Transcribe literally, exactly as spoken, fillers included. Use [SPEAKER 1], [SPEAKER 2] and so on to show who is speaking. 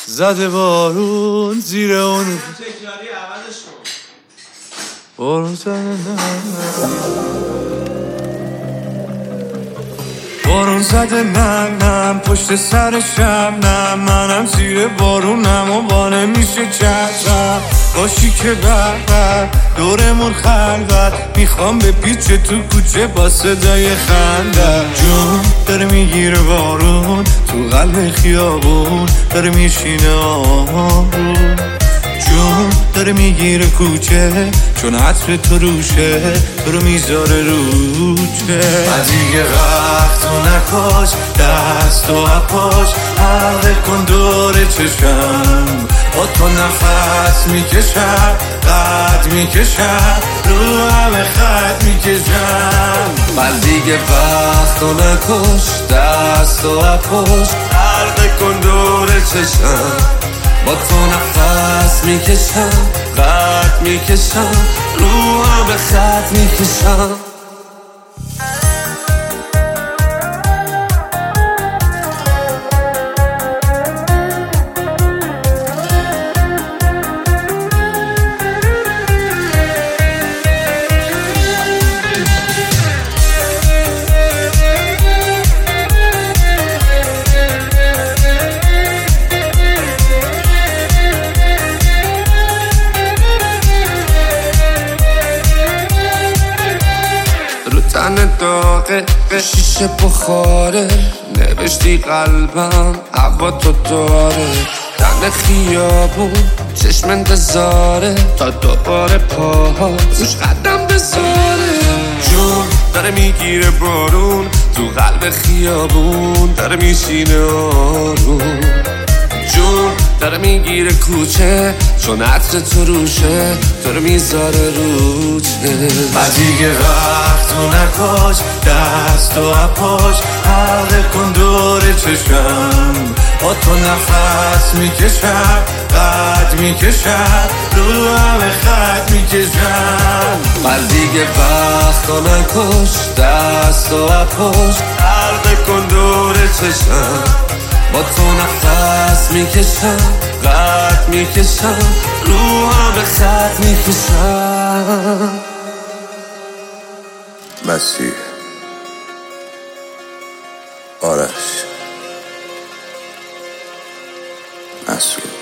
[SPEAKER 1] زده بارون زیر اون
[SPEAKER 2] تکراری عوضش کن.
[SPEAKER 1] بارون زده نم بارون زده نم نم پشت سرشم نم منم زیر بارونم و با نمیشه چشم باشی که بر دورمون خلوت میخوام به پیچ تو کوچه با صدای خنده جون داره میگیره بارون تو قلب خیابون داره میشینه آروم جون داره میگیره کوچه چون عطر تو روشه تو رو میذاره روچه من دیگه وقت تو نکاش دست و اپاش حلقه کن دور چشم با تو نفس میکشم قد میکشم رو همه خط میکشم من دیگه وقت تو نکاش دست و اپاش حلقه کن دور چشم با تو نفس میکشم قد میکشم رو همه خط میکشم تن داغه شیشه بخاره نوشتی قلبم هوا تو داره تن خیابون چشم انتظاره تا دوباره پاها روش قدم بذاره جون داره میگیره بارون تو قلب خیابون داره میشینه آروم جون داره میگیره کوچه چون عطر تو روشه تو رو میذاره روچه من دیگه وقت تو نکاش دست و اپاش حلقه کن دور چشم با تو نفس میکشم قد میکشم رو همه خط میکشم من دیگه وقت تو نکاش دست و اپاش حلقه کن دور چشم با تو نفس میکشم قد میکشم رو همه خط میکشم
[SPEAKER 3] مسیح آرش مسعود